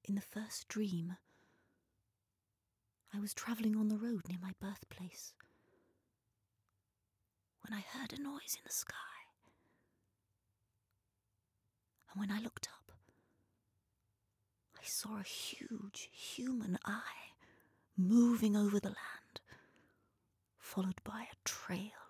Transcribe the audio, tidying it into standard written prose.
In the first dream, I was travelling on the road near my birthplace when I heard a noise in the sky. And when I looked up, I saw a huge human eye moving over the land, followed by a trail